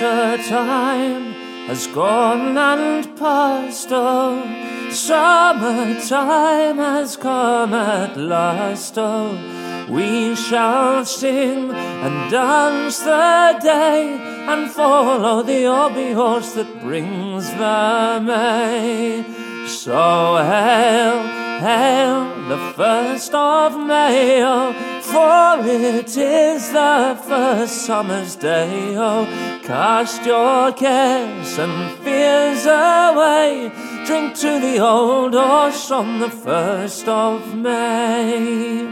Winter time has gone and passed, oh, summertime has come at last, oh. We shall sing and dance the day and follow the Obi horse that brings the May. So hail, hail the 1st of May, oh, for it is the first summer's day, oh. Cast your cares and fears away, drink to the old horse on the 1st of May.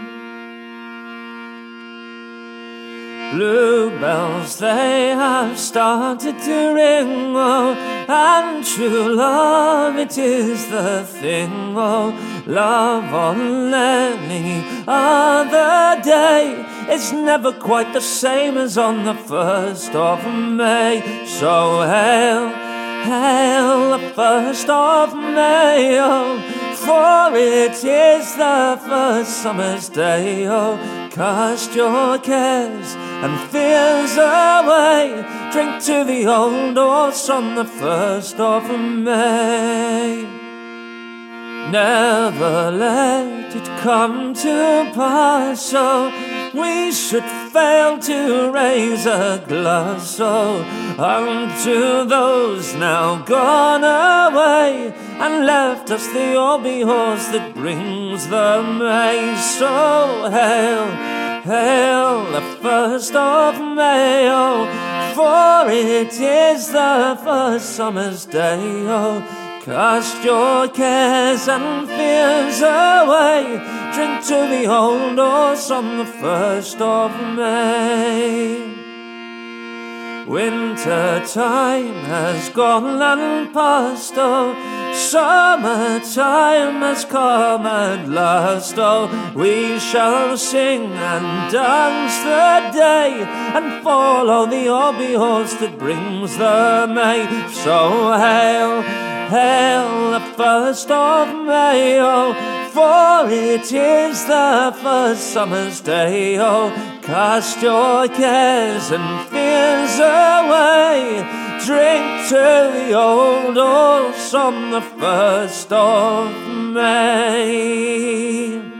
Bluebells they have started to ring, oh, and true love it is the thing, oh. Love on any other day is never quite the same as on the 1st of May. So hail, hail the 1st of May, oh, for it is the first summer's day, oh. Cast your cares and fears away, drink to the old horse on the 1st of May. Never let it come to pass, so we should fail to raise a glass, oh, unto those now gone away and left us the Obi horse that brings the May. So hail, hail the 1st of May, oh, for it is the first summer's day, oh. Cast your cares and fears away, drink to the old horse on the 1st of May. Winter time has gone and passed, oh, summertime has come at last, oh. We shall sing and dance the day and follow the Obi horse that brings the May. So hail, hail the 1st of May, oh, for it is the first summer's day, oh. Cast your cares and fears away, drink to the old horse on the 1st of May.